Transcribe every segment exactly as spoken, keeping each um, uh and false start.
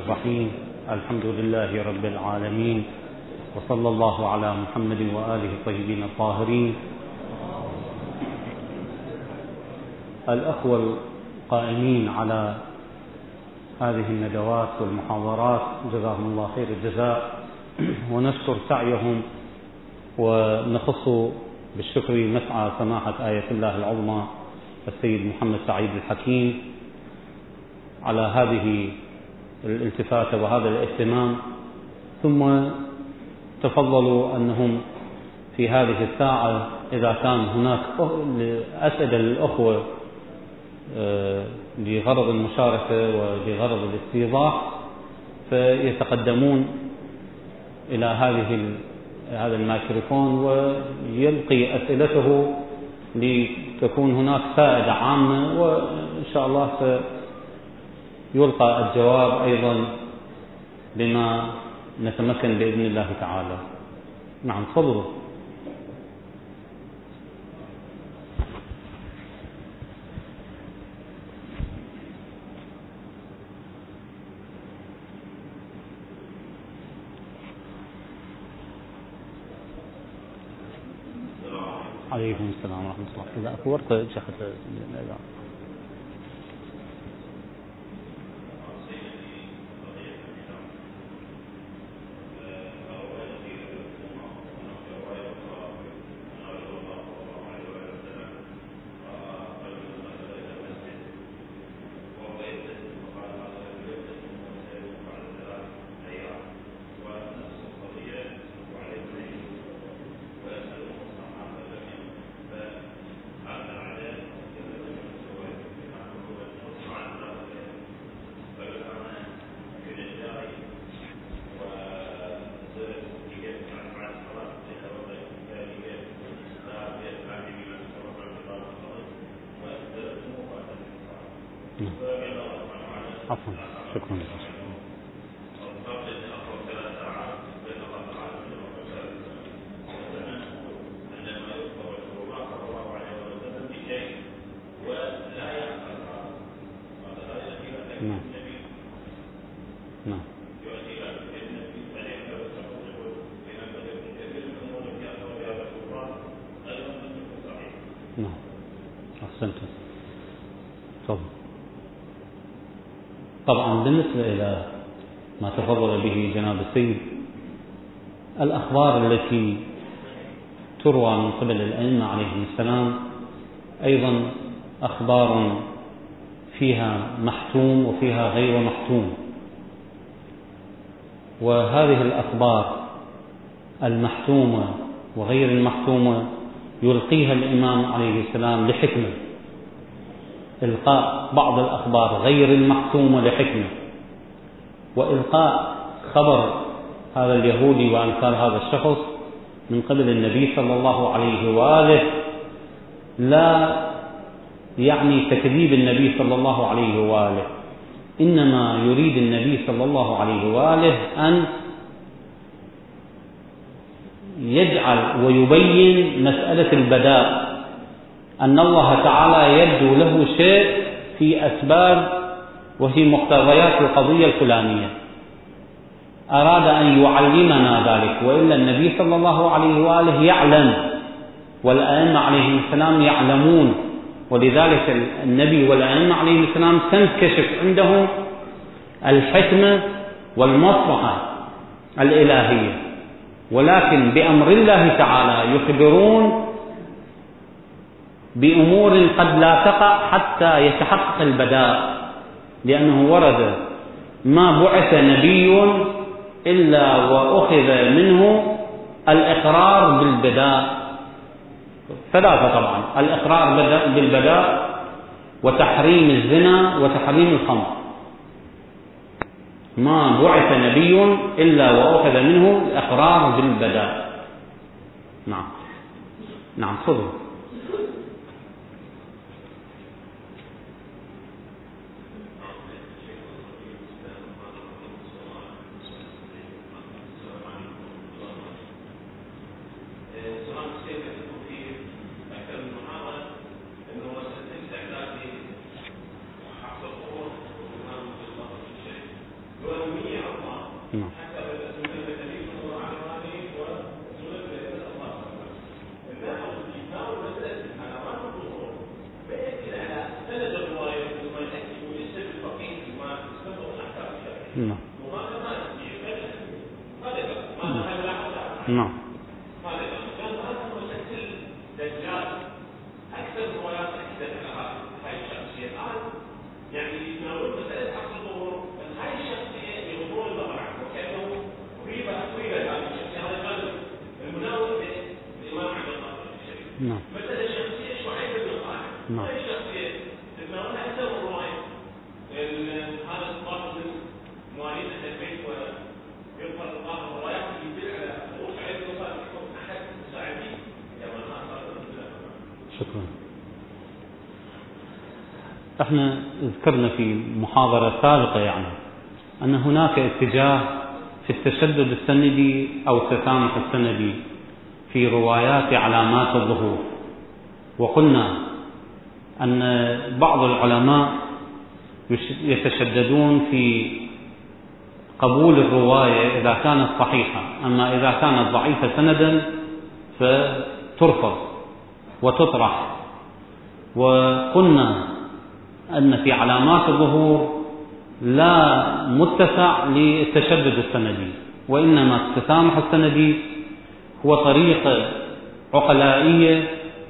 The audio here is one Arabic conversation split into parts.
الرحيم. الحمد لله رب العالمين، وصلى الله على محمد وآله الطيبين الطاهرين. الأخوة القائمين على هذه الندوات والمحاضرات جزاهم الله خير الجزاء، ونشكر سعيهم ونخص بالشكر مسعى سماحة آية الله العظمى السيد محمد سعيد الحكيم على هذه الالتفاتة وهذا الاهتمام. ثم تفضلوا أنهم في هذه الساعة إذا كان هناك أسئلة للأخوة لغرض المشاركة ولغرض الاستيضاح فيتقدمون إلى هذه هذا الميكروفون ويلقي أسئلته لتكون هناك فائدة عامة، وإن شاء الله سيلقى الجواب أيضا بما نتمكن بإذن الله تعالى. نعم، تفضلوا. عليكم السلام ورحمة الله. إذا أكو ورقة شخص عفوا. شكرا. نعم نعم نعم أحسنت. تفضل. طبعا بالنسبة إلى ما تفضل به جناب السيد، الأخبار التي تروى من قبل الأئمة عليهم السلام أيضا أخبار فيها محتوم وفيها غير محتوم، وهذه الأخبار المحتومة وغير المحتومة يلقيها الإمام عليه السلام لحكمة. إلقاء بعض الأخبار غير المحتومة لحكمة، وإلقاء خبر هذا اليهودي وأمثال هذا الشخص من قبل النبي صلى الله عليه وآله لا يعني تكذيب النبي صلى الله عليه وآله، إنما يريد النبي صلى الله عليه وآله أن يجعل ويبين مسألة البداء، أن الله تعالى يبدو له شيء في أسباب وفي مقتضيات القضية الفلانية، أراد أن يعلمنا ذلك، وإلا النبي صلى الله عليه وآله يعلم والأئمة عليهم السلام يعلمون، ولذلك النبي والأئمة عليهم السلام تنكشف عندهم الحكمة والمصلحة الإلهية، ولكن بأمر الله تعالى يخبرون بأمور قد لا تقع حتى يتحقق البداء، لأنه ورد ما بعث نبي إلا وأخذ منه الإقرار بالبداء ثلاثة طبعا: الإقرار بالبداء، وتحريم الزنا، وتحريم الخمر. ما بعث نبي إلا وأخذ منه الإقرار بالبداء. نعم نعم خذوا. Well, نعم. نعم. نعم. نعم. مسألة شخصية شعيب بن طالب. نعم. هذه شخصية لما أنا أكثر من رواية هذا الصفات من مواليد أهل البيت ويظهر الله الروايات اللي يدل على أبو شعيب بن طالب يكون أحد مساعدين كما قال. شكرا. احنا ذكرنا في محاضرة سابقة يعني أن هناك اتجاه في التشدد السندي أو التسامح السندي في روايات علامات الظهور، وقلنا أن بعض العلماء يتشددون في قبول الرواية إذا كانت صحيحة، أما إذا كانت ضعيفة سندا فترفض وتطرح. وقلنا أن في علامات الظهور لا متسع للتشدد السندي، وإنما التسامح السندي هو طريقة عقلائية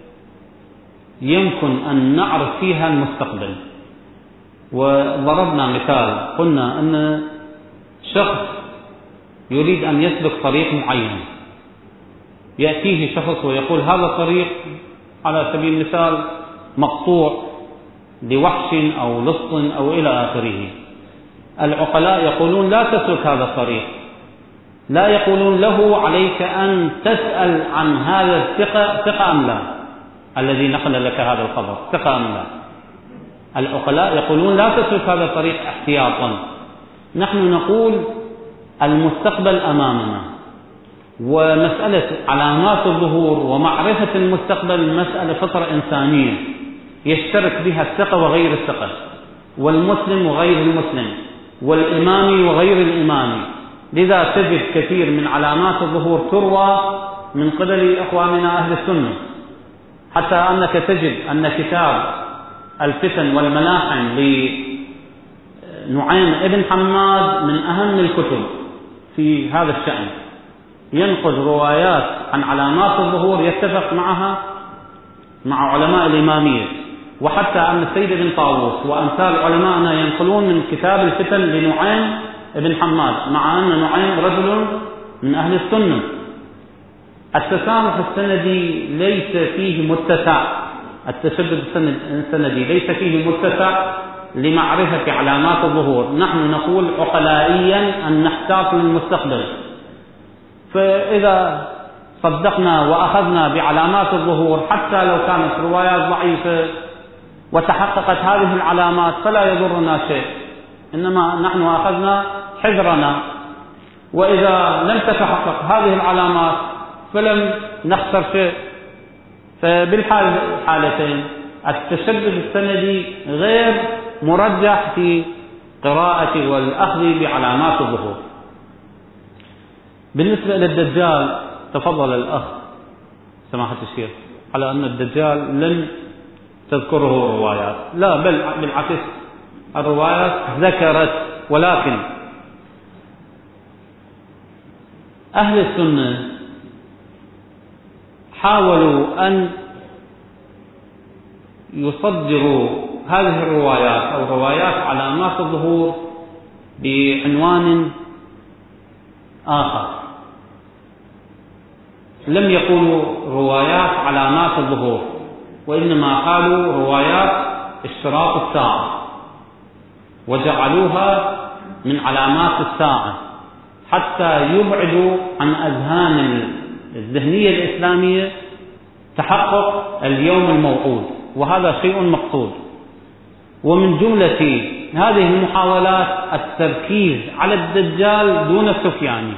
يمكن أن نعرف فيها المستقبل. وضربنا مثال، قلنا أن شخص يريد أن يسلك طريق معين، يأتيه شخص ويقول هذا الطريق على سبيل المثال مقطوع لوحش أو لص أو إلى آخره. العقلاء يقولون لا تسلك هذا الطريق، لا يقولون له عليك أن تسأل عن هذا الثقة ثقة أم لا، الذي نقل لك هذا الخبر ثقة أم لا. العقلاء يقولون لا تسلك هذا الطريق احتياطا. نحن نقول المستقبل أمامنا، ومسألة علامات الظهور ومعرفة المستقبل مسألة فطرة إنسانية يشترك بها الثقة وغير الثقة، والمسلم وغير المسلم، والإمامي وغير الإمامي. لذا تجد كثير من علامات الظهور تروى من قبل إخواننا أهل السنة، حتى أنك تجد أن كتاب الفتن والملاحم لنعيم ابن حماد من أهم الكتب في هذا الشأن، ينقل روايات عن علامات الظهور يتفق معها مع علماء الإمامية، وحتى أن السيد بن طاووس وأمثال علماءنا ينقلون من كتاب الفتن لنعيم ابن حماد، مع أن نعيم رجل من أهل السنة. التسامح السندي ليس فيه متسع، التشدد السندي ليس فيه متسع لمعرفة علامات الظهور. نحن نقول عقلائيا أن نحتاط للمستقبل، فإذا صدقنا وأخذنا بعلامات الظهور حتى لو كانت روايات ضعيفة وتحققت هذه العلامات فلا يضرنا شيء، إنما نحن أخذنا حذرنا. وإذا لم تتحقق هذه العلامات فلم نخسر شيء. فبالحالتين التشدد السندي غير مرجح في قراءة والأخذ بعلامات الظهور. بالنسبة للدجال تفضل الأخ سماحة الشيخ على أن الدجال لن تذكره الروايات، لا بل بالعكس الروايات ذكرت، ولكن أهل السنة حاولوا أن يصدروا هذه الروايات أو روايات علامات الظهور بعنوان آخر، لم يقولوا روايات علامات الظهور، وإنما قالوا روايات اشتراط الساعة، وجعلوها من علامات الساعة حتى يبعدوا عن أذهان الذهنية الإسلامية تحقق اليوم الموعود، وهذا شيء مقصود. ومن جملة هذه المحاولات التركيز على الدجال دون السفياني.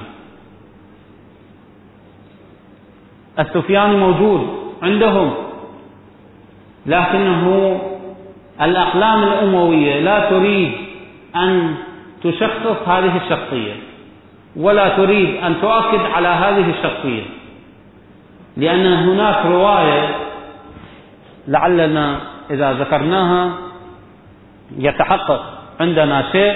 السفياني موجود عندهم، لكنه الأقلام الأموية لا تريد أن تشخص هذه الشخصية، ولا تريد أن تؤكد على هذه الشخصية، لأن هناك رواية لعلنا إذا ذكرناها يتحقق عندنا شيء،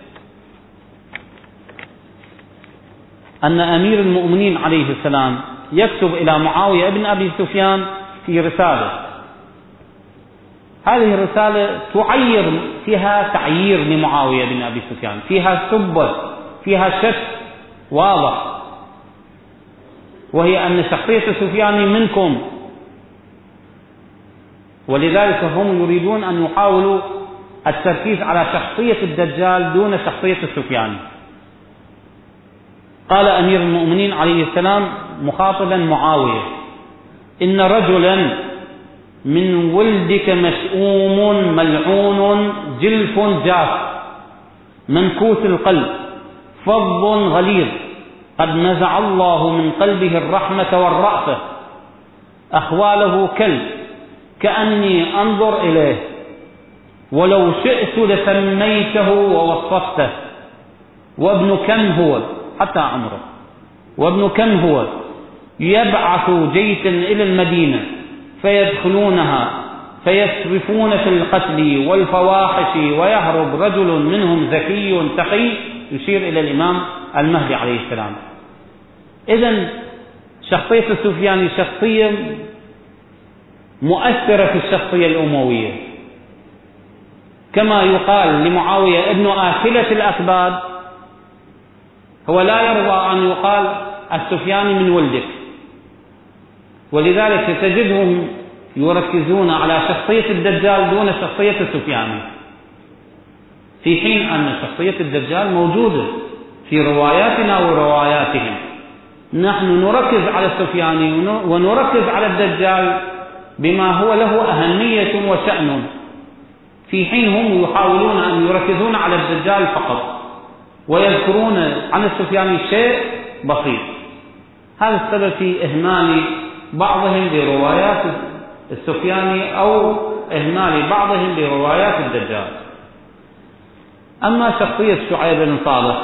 أن أمير المؤمنين عليه السلام يكتب إلى معاوية ابن أبي سفيان في رسالة، هذه الرسالة تعير فيها تعيير لمعاوية بن أبي سفيان، فيها سب، فيها شك واضح، وهي أن شخصية سفيان منكم، ولذلك هم يريدون أن يحاولوا التركيز على شخصية الدجال دون شخصية السفياني. قال أمير المؤمنين عليه السلام مخاطبا معاوية: إن رجلا من ولدك مشؤوم ملعون جلف جاف منكوس القلب فظ غليظ قد نزع الله من قلبه الرحمة والرأفة، أخواله كلب كأني أنظر إليه، ولو شئت لسميته ووصفته، وابن كم هو حتى عمره، وابن كم هو يبعث جيشا إلى المدينة فيدخلونها فيسرفون في القتل والفواحش، ويهرب رجل منهم ذكي تقي، يشير إلى الإمام المهدي عليه السلام. إذن شخصية السفياني شخصية مؤثرة في الشخصية الأموية، كما يقال لمعاوية ابن آكلة الأكباد، هو لا يرضى أن يقال السفياني من ولدك، ولذلك تجدهم يركزون على شخصية الدجال دون شخصية السفياني، في حين أن شخصية الدجال موجودة في رواياتنا ورواياتهم. نحن نركز على السفياني ونركز على الدجال بما هو له أهمية وشأن، في حين هم يحاولون أن يركزون على الدجال فقط ويذكرون عن السفياني شيء بسيط. هذا السبب في إهمال بعضهم بروايات السفياني أو إهمال بعضهم بروايات الدجال. أما شخصية شعيب بن صالح،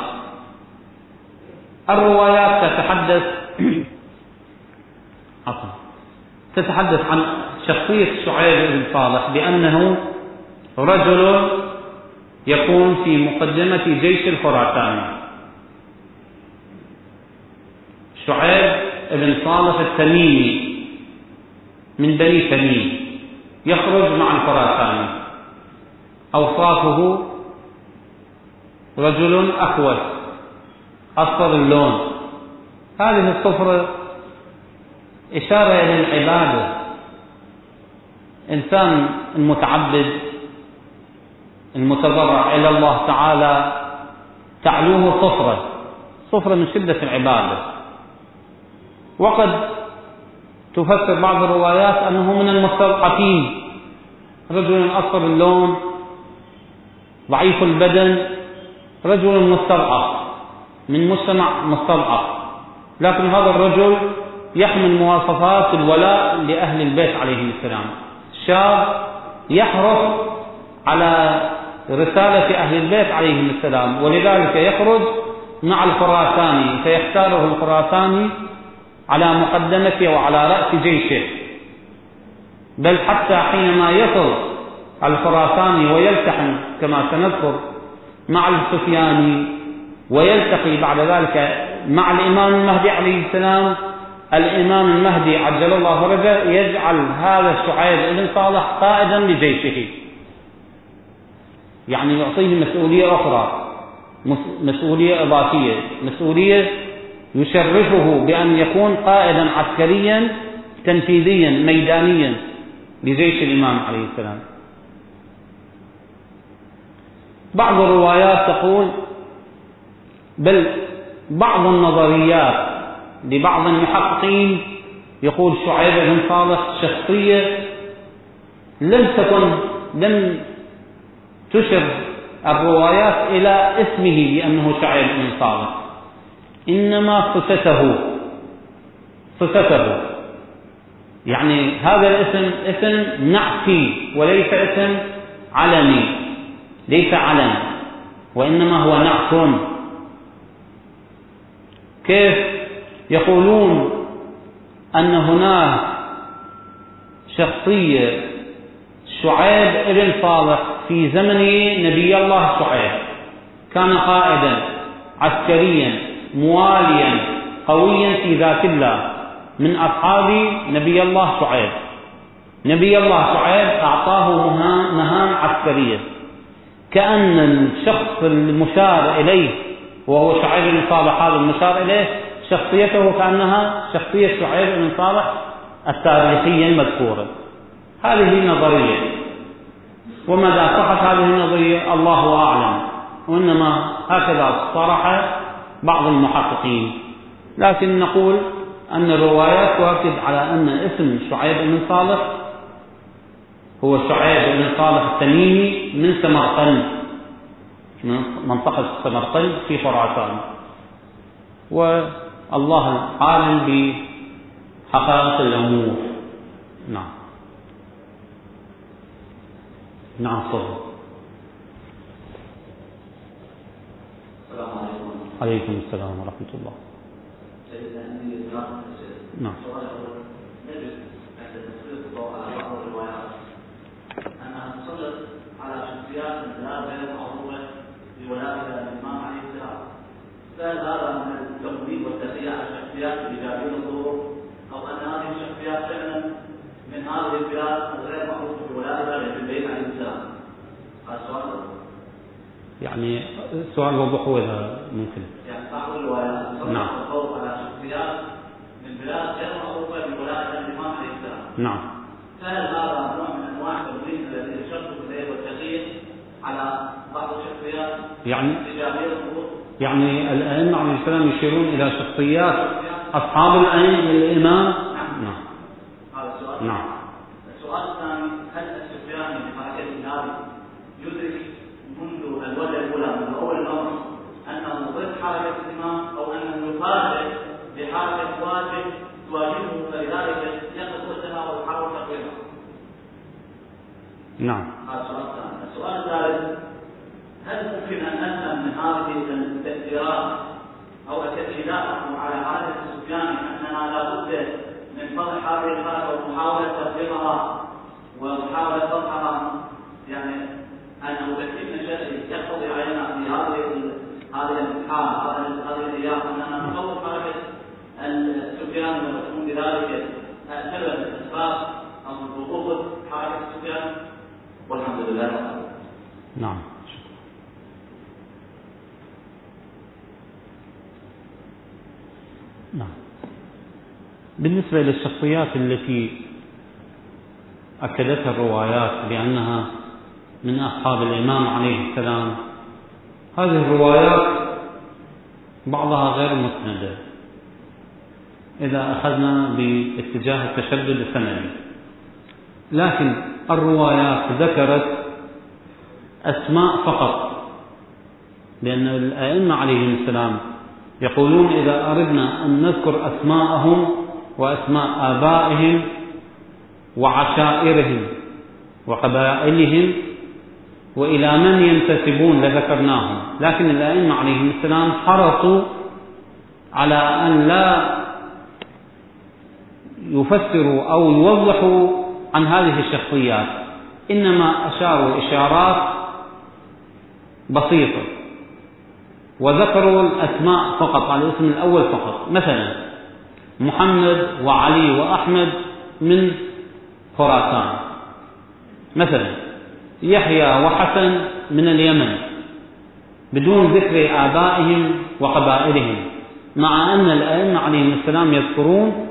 الروايات تتحدث تتحدث عن شخصية شعيب بن صالح بأنه رجل يكون في مقدمة جيش الخراساني. شعيب بن صالح التميمي من بني تميم يخرج مع الخراساني، أوصافه رجل أكوس أصفر اللون، هذه الصفرة إشارة إلى العبادة، إنسان المتعبد المتضرع إلى الله تعالى تعلوه صفرة صفرة من شدة العبادة. وقد تفسر بعض الروايات أنه من المستضعفين، رجل أصفر اللون ضعيف البدن، رجل مستضعف من مجتمع مستضعف، لكن هذا الرجل يحمل مواصفات الولاء لأهل البيت عليهم السلام، شاب يحرص على رسالة أهل البيت عليهم السلام، ولذلك يخرج مع الخراساني فيختاره الخراساني على مقدمته وعلى رأس جيشه، بل حتى حينما يصل الخراساني ويلتحم كما سنذكر مع السفياني ويلتقي بعد ذلك مع الإمام المهدي عليه السلام، الإمام المهدي عجل الله فرجه يجعل هذا شعيب بن صالح قائدا لجيشه، يعني يعطيه مسؤولية أخرى، مسؤولية إضافية، مسؤولية يشرفه بأن يكون قائدا عسكريا تنفيذيا ميدانيا لجيش الإمام عليه السلام. بعض الروايات تقول، بل بعض النظريات لبعض المحققين يقول شعيب بن صالح شخصية لم تكن لم تشر الروايات إلى اسمه بأنه شعيب بن صالح، إنما صفته صفته يعني هذا الاسم اسم نعتي وليس اسم علني، ليس علم وإنما هو نعت. كيف يقولون أن هناك شخصية شعيب ابن صالح في زمن نبي الله شعيب كان قائدا عسكريا مواليا قويا في ذات الله من أصحاب نبي الله شعيب. نبي الله شعيب أعطاه مهام عسكرية، كأن الشخص المشار إليه وهو شعيب بن صالح هذا المشار إليه شخصيته كأنها شخصية شعيب بن صالح التاريخية المذكورة. هذه نظرية، وماذا صحت هذه النظرية الله أعلم، وإنما هكذا صرح بعض المحققين. لكن نقول أن الروايات تؤكد على أن اسم شعيب بن صالح هو شعيب بن صالح التميمي من سمرقند، من منطقة سمرقند في خراسان، والله عالم بحقائق الأمور. نعم نعم صدق. السلام عليكم. عليكم السلام ورحمة الله. نعم. نجد عند تسليط الضوء على بعض الروايات أنها تسلط على شخصيات من لا غير معروفة بولائها للإمام عليه السلام. فهل هذا من التمويل والتخييع على الشخصيات الإيجابية الظهور، أو أن هذه الشخصيات فعلا من هذه البلاد الغير معروفة بولائها للبيت عليه السلام؟ هذا سؤال. يعني سؤال وضحه إذا ممكن. يعني بعض الروايات تسلط الضوء على شخصيات من بلاد غير معروفة بولائها للإمام عليه السلام. نعم. فهل هذا نوع من أنواع التمويل الذي يشرط إليه والتغيير على بعض الشخصيات يعني الإيجابية الظهور؟ يعني الأئمة عليه السلام يشيرون إلى شخصيات أصحاب الأئمة الإمام. نعم. هذا السؤال. نعم. السؤال الثاني، هل السفياني بحركة النادي يدرك منذ الوجهة الأولى من أول الأمر أنه ضد حركة الإمام، أو أنه يفاجئ بحركة واجب تواجهه فلذلك يقف وجهها ويحاول تقويمها؟ نعم. هذا السؤال الثاني. السؤال الثالث، هل ممكن أن نفهم من هذه التأثيرات أو التأكيدات على حالة السفياني أننا لا بد من طرح هذه الحركة ومحاولة تقويمها ومحاولة طرحها، يعني أنه تكليفنا شرعي يقتضي علينا في هذه هذه الحالة هذه الأيام أننا نطور حركة السفياني وتكون بذلك سبب أسباب أو ضغوط حركة السفياني، والحمد لله. نعم. نعم. بالنسبة للشخصيات التي أكدتها الروايات بأنها من أصحاب الإمام عليه السلام، هذه الروايات بعضها غير مسندة إذا أخذنا باتجاه التشدد السندي، لكن الروايات ذكرت أسماء فقط، لأن الأئمة عليهم السلام يقولون إذا أردنا أن نذكر أسماءهم وأسماء آبائهم وعشائرهم وقبائلهم وإلى من ينتسبون لذكرناهم، لكن الأئمة عليهم السلام حرصوا على أن لا يفسروا أو يوضحوا عن هذه الشخصيات، إنما أشاروا إشارات بسيطة وذكروا الأسماء فقط على الاسم الأول فقط. مثلا محمد وعلي وأحمد من خراسان، مثلا يحيى وحسن من اليمن، بدون ذكر آبائهم وقبائلهم، مع أن الأئمة عليهم السلام يذكرون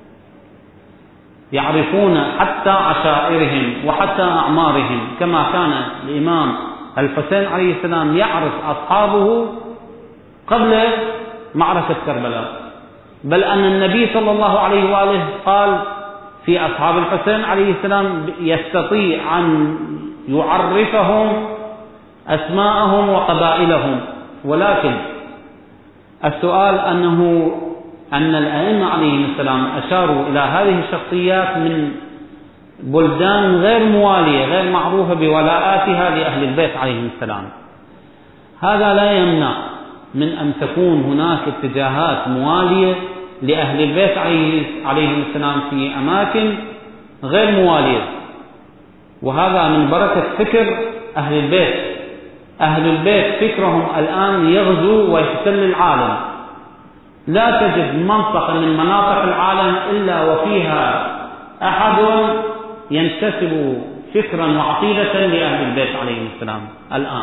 يعرفون حتى عشائرهم وحتى أعمارهم، كما كان الإمام الحسين عليه السلام يعرف أصحابه قبل معركة كربلاء، بل أن النبي صلى الله عليه وآله قال في أصحاب الحسين عليه السلام يستطيع أن يعرفهم أسماءهم وقبائلهم. ولكن السؤال أنه أن الأئمة عليهم السلام أشاروا إلى هذه الشخصيات من بلدان غير موالية غير معروفة بولاءاتها لأهل البيت عليهم السلام، هذا لا يمنع من أن تكون هناك اتجاهات موالية لأهل البيت عليهم السلام في أماكن غير موالية، وهذا من بركة فكر أهل البيت. أهل البيت فكرهم الآن يغزو ويحتل العالم، لا تجد منطقة من مناطق العالم إلا وفيها أحد ينتسب فكرا وعقيدة لأهل البيت عليهم السلام. الآن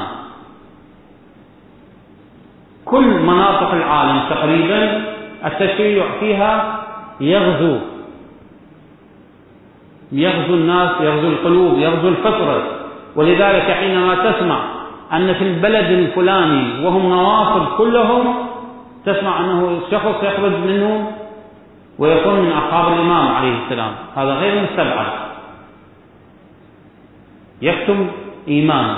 كل مناطق العالم تقريبا التشيع فيها يغزو يغزو الناس، يغزو القلوب، يغزو الفطرة. ولذلك حينما تسمع أن في البلد الفلاني وهم نواصب كلهم، تسمع أنه شخص يخرج منهم ويكون من أصحاب الإمام عليه السلام، هذا غير مستبعد، يكتم إيمانه.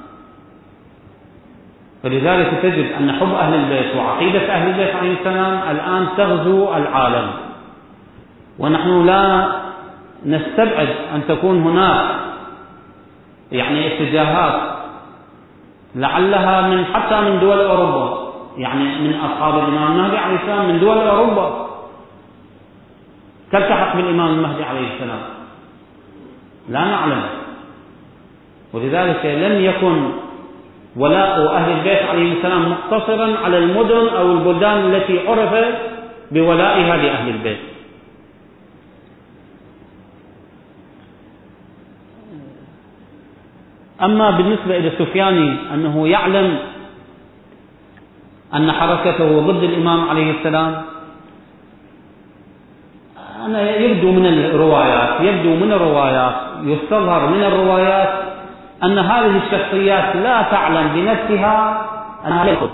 فلذلك تجد أن حب أهل البيت وعقيدة أهل البيت عليه السلام الآن تغزو العالم، ونحن لا نستبعد أن تكون هناك يعني اتجاهات لعلها من حتى من دول أوروبا، يعني من أصحاب الإمام المهدي عليه السلام من دول أوروبا تلتحق بالإمام المهدي عليه السلام، لا نعلم. ولذلك لم يكن ولاء أهل البيت عليه السلام مقتصرا على المدن أو البلدان التي عرفت بولائها لأهل البيت. أما بالنسبة إلى السفياني أنه يعلم أن حركته ضد الإمام عليه السلام، أنا يبدو من الروايات يبدو من الروايات يستظهر من الروايات أن هذه الشخصيات لا تعلم بنفسها أنها يخطئ.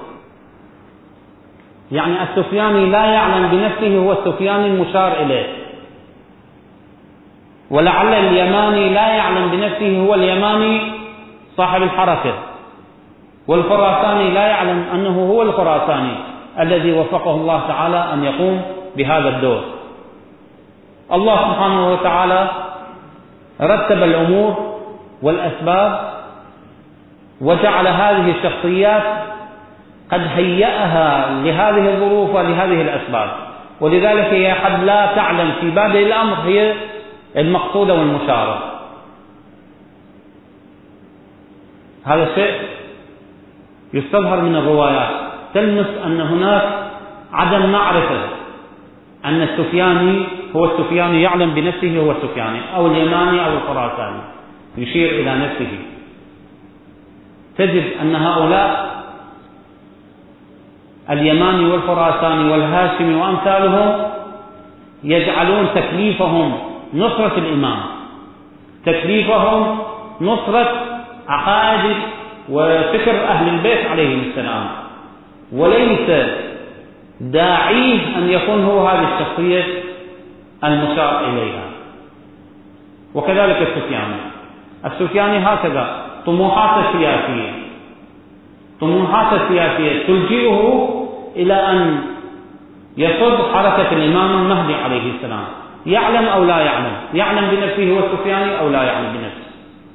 يعني السفياني لا يعلم بنفسه هو السفياني المشار إليه، ولعل اليماني لا يعلم بنفسه هو اليماني صاحب الحركة، والخراساني لا يعلم أنه هو الخراساني الذي وفقه الله تعالى أن يقوم بهذا الدور. الله سبحانه وتعالى رتب الأمور والأسباب وجعل هذه الشخصيات قد هيأها لهذه الظروف ولهذه الأسباب، ولذلك هي قد لا تعلم في بادئ الأمر هي المقصودة والمشارة. هذا الشيء يستظهر من الروايات، تلمس أن هناك عدم معرفة أن السفياني هو السفياني، يعلم بنفسه هو السفياني أو اليماني أو الخراساني، يشير إلى نفسه. تجد أن هؤلاء اليماني والخراساني والهاشمي وأمثالهم يجعلون تكليفهم نصرة الإمام، تكليفهم نصرة عقائد وفكر أهل البيت عليهم السلام، وليس داعيه أن يكون هو هذه الشخصية المشار إليها. وكذلك السفياني السفياني هكذا طموحات السياسية طموحات السياسية تلجئه إلى أن يصد حركة الإمام المهدي عليه السلام، يعلم أو لا يعلم، يعلم بنفسه هو السفياني أو لا يعلم بنفسه.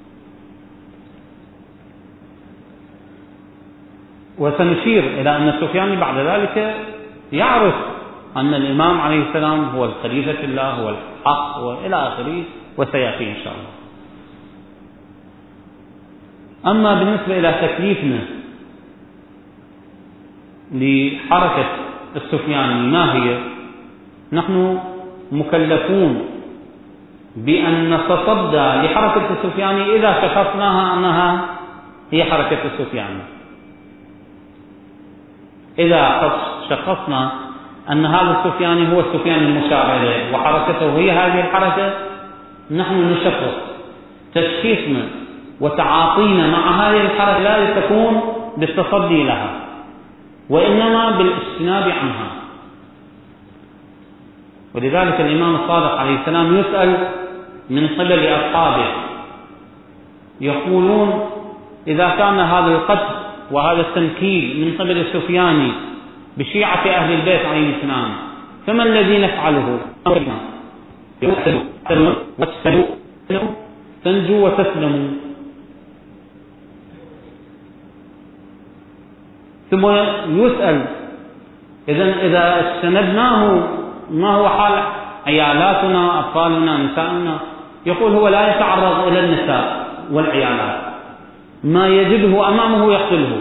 وسنشير إلى أن السفياني بعد ذلك يعرف أن الإمام عليه السلام هو الخليفة الله، هو الحق، وإلى آخره، وسيأتي إن شاء الله. أما بالنسبة إلى تكليفنا لحركة السفياني ما هي؟ نحن مكلفون بأن نتصدى لحركة السفياني إذا شخصناها أنها هي حركة السفياني. إذا شخصنا أن هذا السفياني هو السفياني المشار إليه وحركته هي هذه الحركة، نحن نشخص. تشخيصنا وتعاطينا مع هذه الحركة لا تكون بالتصدي لها، وإنما بالاجتناب عنها. ولذلك الإمام الصادق عليه السلام يسأل من قبل أصحابه، يقولون إذا كان هذا القتل وهذا التنكيل من قبل السفياني بشيعة أهل البيت عليه السلام، فما الذي نفعله؟ تنجو وتسلموا. ثم يسأل إذا إذا استندناه ما هو حال عيالاتنا أطفالنا نسائنا، يقول هو لا يتعرض إلى النساء والعيالات، ما يجده أمامه يقتله،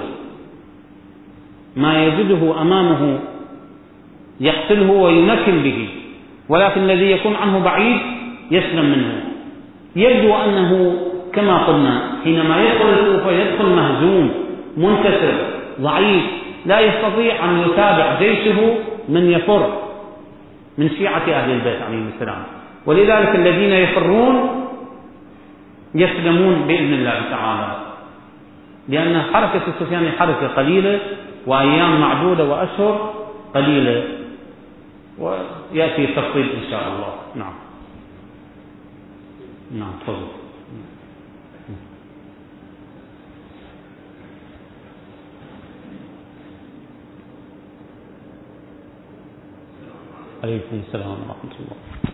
ما يجده أمامه يقتله وينكل به، ولكن الذي يكون عنه بعيد يسلم منه. يبدو أنه كما قلنا حينما يدخل الكوفة يدخل مهزوم منكسر ضعيف، لا يستطيع أن يتابع جيشه من يفر من شيعة أهل البيت عليهم السلام، ولذلك الذين يفرون يسلمون بإذن الله تعالى، لأن حركة السفياني حركة قليلة وأيام معدودة وأشهر قليلة، ويأتي التفصيل إن شاء الله. نعم نعم تفضل. عليكم السلام ورحمة الله.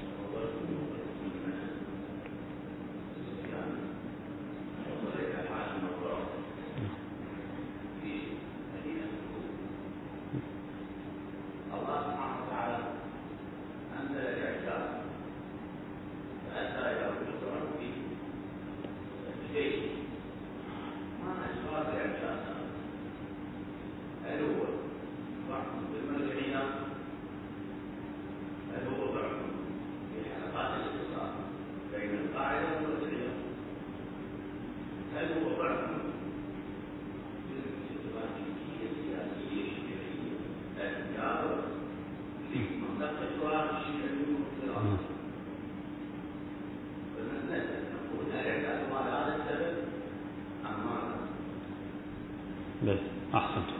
أحسنت.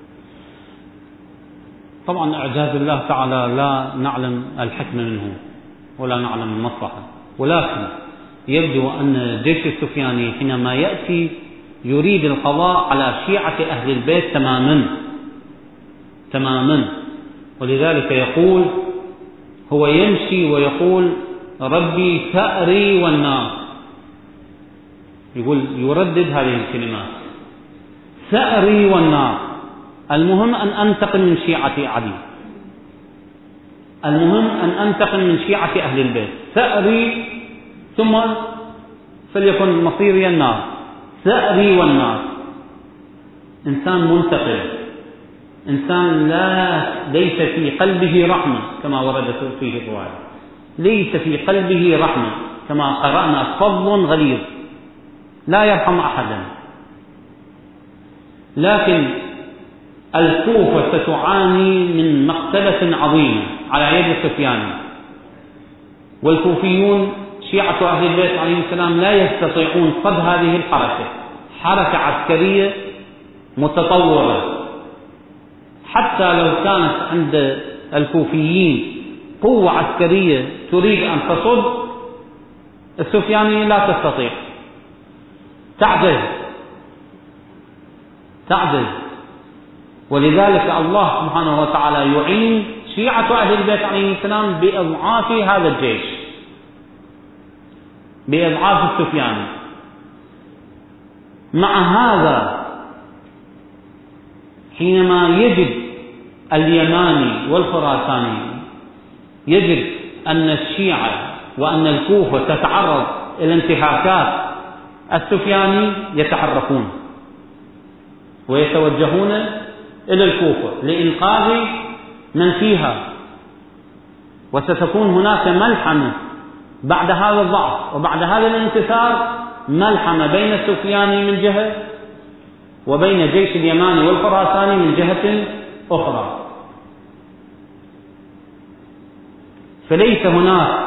طبعا إعجاز الله تعالى لا نعلم الحكمة منه ولا نعلم المصلحة، ولكن يبدو أن الجيش السفياني حينما يأتي يريد القضاء على شيعة أهل البيت تماما تماما، ولذلك يقول هو يمشي ويقول ربي ثأري والنار، يقول يردد هذه الكلمات ثأري والنار. المهم أن أنتقم من شيعة علي، المهم أن أنتقم من شيعة أهل البيت، ثأري ثم فليكن مصيري النار، ثأري والنار. إنسان منتقم، إنسان لا ليس في قلبه رحمة كما وردت فيه الرواية، ليس في قلبه رحمة كما قرأنا، فظ غليظ لا يرحم أحدا. لكن الكوفة ستعاني من مقتلة عظيمة على يد السفياني، والكوفيون شيعة أهل البيت عليهم السلام لا يستطيعون صد هذه الحركة، حركة عسكرية متطورة. حتى لو كانت عند الكوفيين قوة عسكرية تريد أن تصد، السفياني لا تستطيع، تعجز تعجز ولذلك الله سبحانه وتعالى يعين شيعة أهل البيت عليهم السلام بإضعاف هذا الجيش، بإضعاف السفياني. مع هذا حينما يجد اليماني والخراساني يجد أن الشيعة وأن الكوفة تتعرض إلى انتهاكات السفياني يتحركون ويتوجهون إلى الكوفة لإنقاذ من فيها، وستكون هناك ملحمة بعد هذا الضعف وبعد هذا الانتصار، ملحمة بين السفياني من جهة وبين جيش اليماني والخراساني من جهة أخرى. فليس هناك،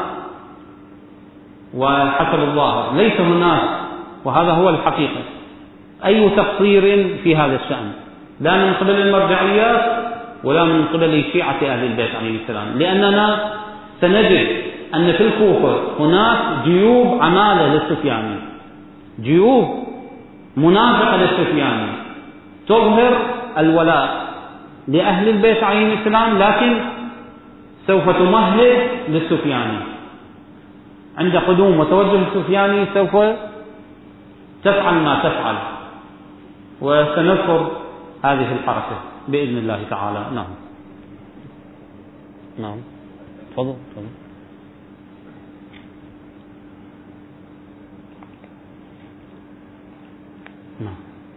وحسب الظاهر ليس هناك، وهذا هو الحقيقة، أي تقصير في هذا الشأن، لا من قبل المرجعيات ولا من قبل شيعة أهل البيت عليه السلام، لأننا سنجد أن في الكوفة هناك جيوب عمالة للسفياني، جيوب منافقة للسفياني تظهر الولاء لأهل البيت عليه السلام، لكن سوف تمهد للسفياني. عند قدوم وتوجه السفياني سوف تفعل ما تفعل. وسنذكر هذه الحركة بإذن الله تعالى. نعم نعم تفضل تفضل. نعم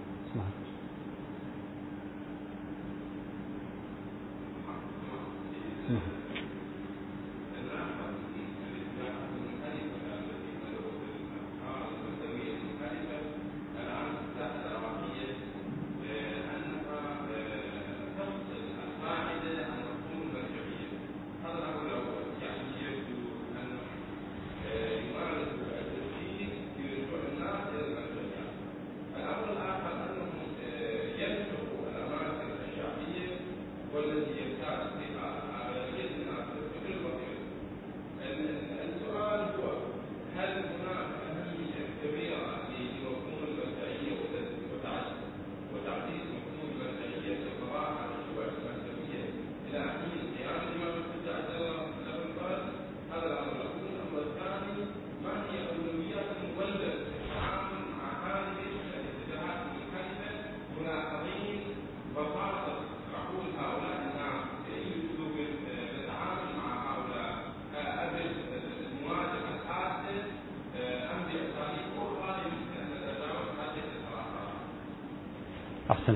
أحسنت.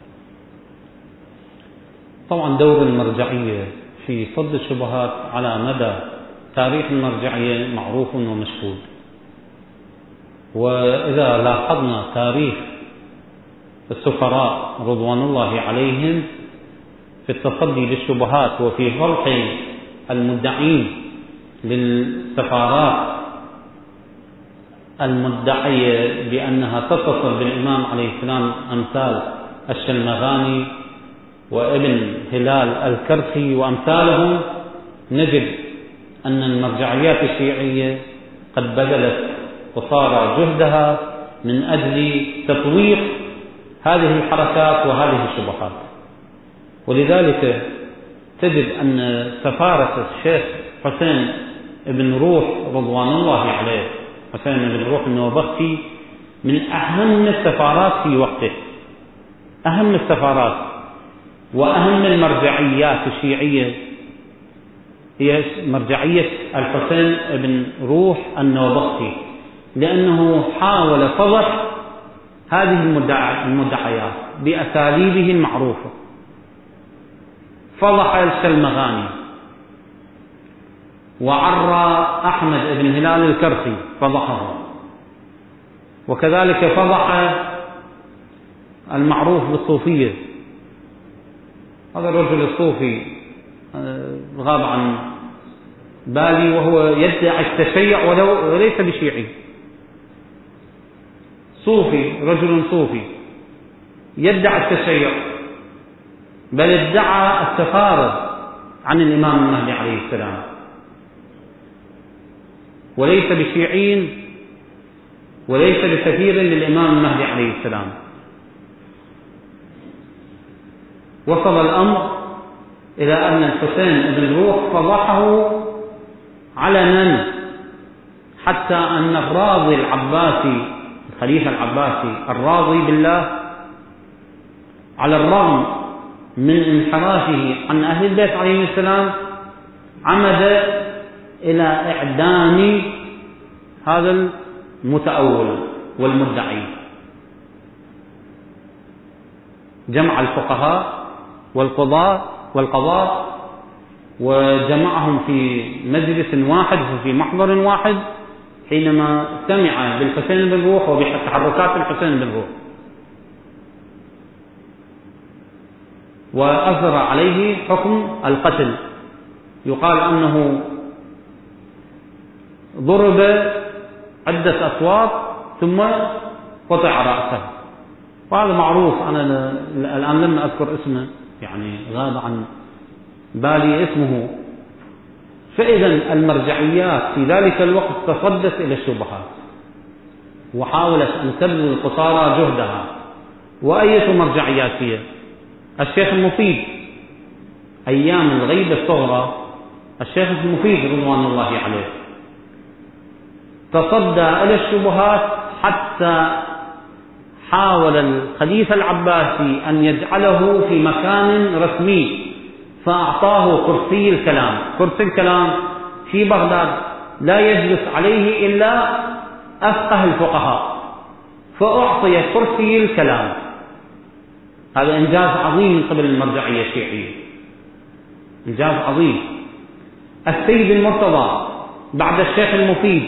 طبعا دور المرجعية في صد الشبهات على مدى تاريخ المرجعية معروف ومشهود، وإذا لاحظنا تاريخ السفراء رضوان الله عليهم في التصدي للشبهات وفي فرح المدعين للسفارات المدعية بأنها تتصل بالإمام عليه السلام أمثال الشلمغاني وابن هلال الكرخي وأمثالهم، نجد أن المرجعيات الشيعية قد بذلت قصارى جهدها من أجل تطويق هذه الحركات وهذه الشبهات. ولذلك تجد أن سفارة الشيخ حسين بن روح رضوان الله عليه، حسين بن روح النوبختي، من أهم السفارات في وقته، أهم السفارات وأهم المرجعيات الشيعية هي مرجعية الحسين بن روح النوبختي، لأنه حاول فضح هذه المدعيات بأساليبه المعروفة. فضح الشلمغاني وعرى أحمد بن هلال الكرخي فضحه، وكذلك فضح المعروف بالصوفية، هذا الرجل الصوفي غاب عن بالي وهو يدعي التشيع وليس بشيعي، صوفي، رجل صوفي يدعي التشيع، بل ادعى السفارة عن الإمام المهدي عليه السلام، وليس بشيعي وليس بسفير للإمام المهدي عليه السلام. وصل الأمر إلى أن الحسين بن روح فضحه علنا، حتى أن الراضي العباسي، الخليفة العباسي الراضي بالله، على الرغم من انحرافه عن أهل البيت عليهم السلام، عمد إلى إعدام هذا المتأول والمدعي. جمع الفقهاء والقضاة والقضاة وجمعهم في مجلس واحد وفي محضر واحد حينما سمع بالحسين بن روح وبتحركات الحسين بن روح، وأصدر عليه حكم القتل. يقال أنه ضرب عدة أصوات ثم قطع رأسه، وهذا معروف. أنا الآن لم أذكر اسمه، يعني غاب عن بالي اسمه. فإذا المرجعيات في ذلك الوقت تصدت إلى الشبهات وحاولت أن تبذل قصارى جهدها. وأية مرجعيات هي؟ الشيخ المفيد أيام الغيبة الصغرى، الشيخ المفيد رضوان الله عليه تصدى إلى الشبهات حتى حاول الخليفة العباسي أن يجعله في مكان رسمي، فأعطاه كرسي الكلام. كرسي الكلام في بغداد لا يجلس عليه إلا أفقه الفقهاء، فأعطي كرسي الكلام. هذا إنجاز عظيم من قبل المرجعية الشيعية، إنجاز عظيم. السيد المرتضى بعد الشيخ المفيد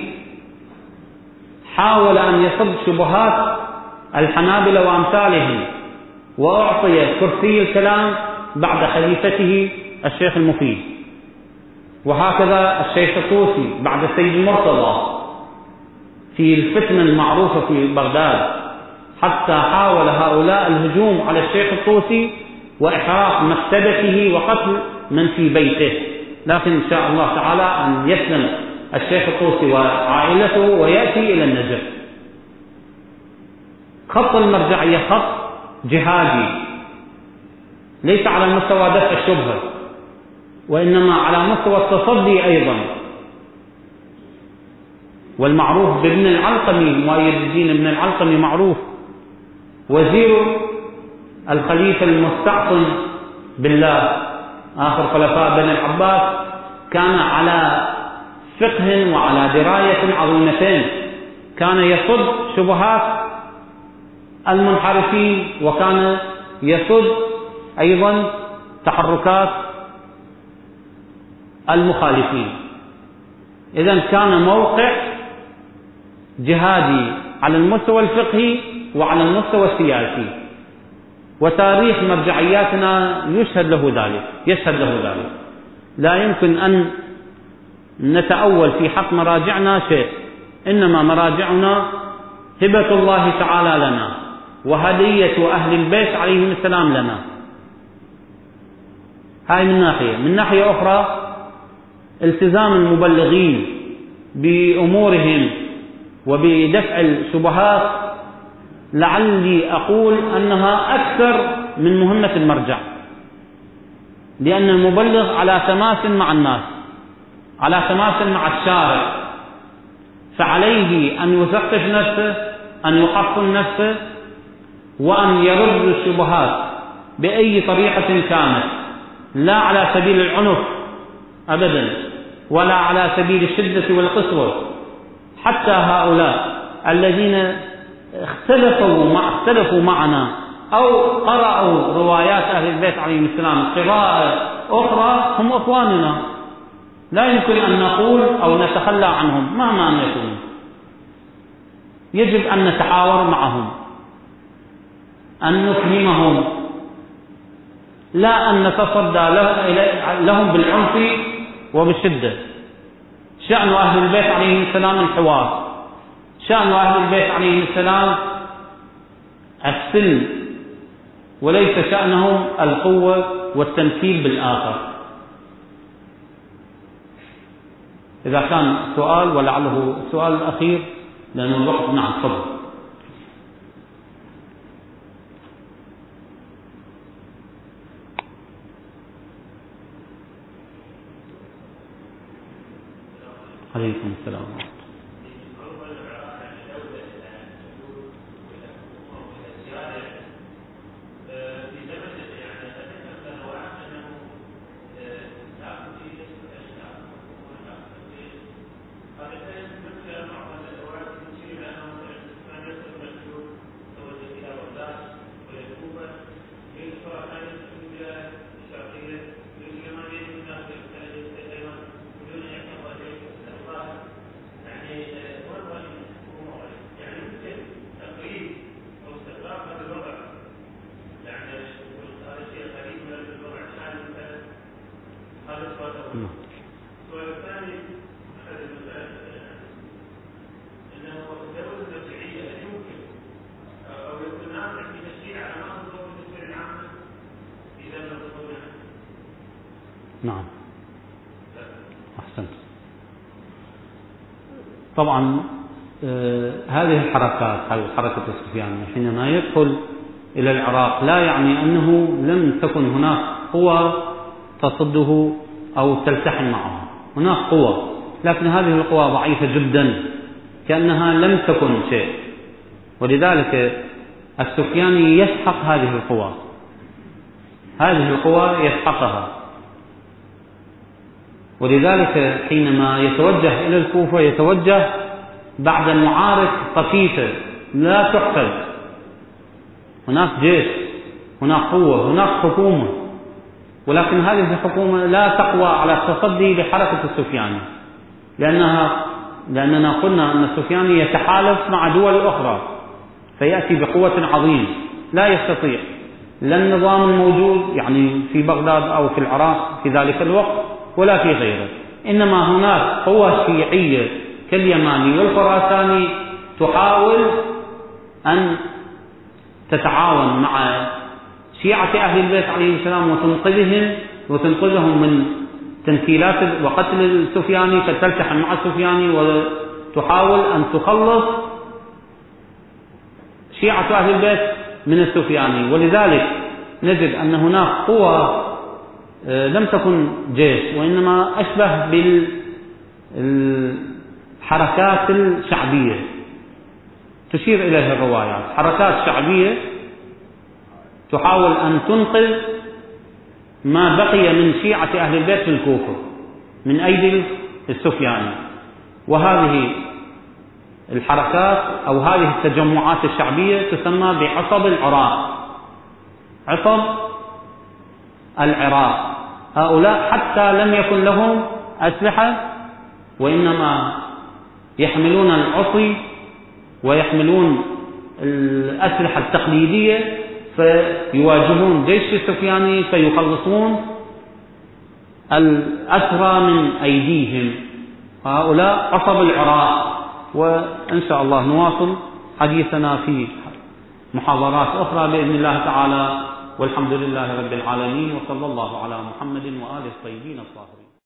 حاول أن يصد شبهات الحنابلة وأمثالهم، وأعطي كرسي الكلام بعد خليفته الشيخ المفيد. وهكذا الشيخ الطوسي بعد السيد المرتضى في الفتنة المعروفة في بغداد، حتى حاول هؤلاء الهجوم على الشيخ الطوسي وإحراق مكتبته وقتل من في بيته، لكن إن شاء الله تعالى أن يسلم الشيخ الطوسي وعائلته ويأتي إلى النجف. خط المرجعية خط جهادي، ليس على مستوى دفع الشبهة، وإنما على مستوى التصدي أيضا. والمعروف بابن العلقمي، مؤيد الدين ابن العلقمي معروف، وزير الخليفة المستعصم بالله آخر خلفاء بني العباس، كان على فقه وعلى دراية عظيمتين، كان يصد شبهات المنحرفين، وكان يصد أيضا تحركات المخالفين. إذن كان موقع جهادي على المستوى الفقهي وعلى المستوى السياسي، وتاريخ مرجعياتنا يشهد له ذلك يشهد له ذلك. لا يمكن أن نتأول في حق مراجعنا شيء، إنما مراجعنا هبة الله تعالى لنا وهدية أهل البيت عليهم السلام لنا. هاي من ناحية. من ناحية أخرى التزام المبلغين بأمورهم وبدفع الشبهات لعلي أقول أنها أكثر من مهمة المرجع، لأن المبلغ على تماس مع الناس، على تماس مع الشارع، فعليه أن يثقف نفسه، أن يحصن نفسه، وأن يرد الشبهات بأي طريقة كانت، لا على سبيل العنف أبدا، ولا على سبيل الشدة والقسوة. حتى هؤلاء الذين اختلفوا مع اختلفوا معنا أو قرأوا روايات أهل البيت عليهم السلام قراءة أخرى هم أخواننا، لا يمكن أن نقول أو نتخلى عنهم مهما أن يكونوا. يجب أن نتحاور معهم، أن نفهمهم، لا أن نتصدى لهم بالعنف وبالشدة. شأن أهل البيت عليهم السلام الحوار، شأن أهل البيت عليهم السلام السلم، وليس شأنهم القوة والتمثيل بالآخر. إذا كان سؤال ولعله السؤال الأخير لأن الوقت. نعم تفضل. عليكم السلام. نعم أحسنت. طبعا آه هذه الحركات، هذه حركة السفياني حينما يدخل إلى العراق لا يعني أنه لم تكن هناك قوى تصده أو تلتحم معه، هناك قوى، لكن هذه القوى ضعيفة جدا كأنها لم تكن شيء. ولذلك السفياني يسحق هذه القوى، هذه القوى يسحقها، ولذلك حينما يتوجه إلى الكوفة يتوجه بعد معارك طفيفة لا تحسب، هناك جيش، هناك قوة، هناك حكومة، ولكن هذه الحكومة لا تقوى على التصدي لحركة السفياني، لأنها لأننا قلنا أن السفياني يتحالف مع دول أخرى فيأتي بقوة عظيمة، لا يستطيع لا النظام الموجود يعني في بغداد أو في العراق في ذلك الوقت ولا في غيره، إنما هناك قوى شيعية كاليماني والخراساني تحاول أن تتعاون مع شيعة أهل البيت عليه السلام وتنقذهم وتنقذهم من تنكيلات وقتل السفياني، فتلتحم مع السفياني وتحاول أن تخلص شيعة أهل البيت من السفياني. ولذلك نجد أن هناك قوى لم تكن جيش وإنما أشبه بالحركات الشعبية تشير إليها الروايات، حركات شعبية تحاول أن تنقذ ما بقي من شيعة أهل البيت في الكوفة من أيدي السفياني. وهذه الحركات أو هذه التجمعات الشعبية تسمى بعصب العراق، عصب العراق. هؤلاء حتى لم يكن لهم أسلحة وإنما يحملون العصي ويحملون الأسلحة التقليدية فيواجهون جيش السفياني فيخلصون الأسرى من أيديهم. هؤلاء عصب العراق. وإن شاء الله نواصل حديثنا في محاضرات أخرى بإذن الله تعالى، والحمد لله رب العالمين، وصلى الله على محمد وآله الطيبين الطاهرين.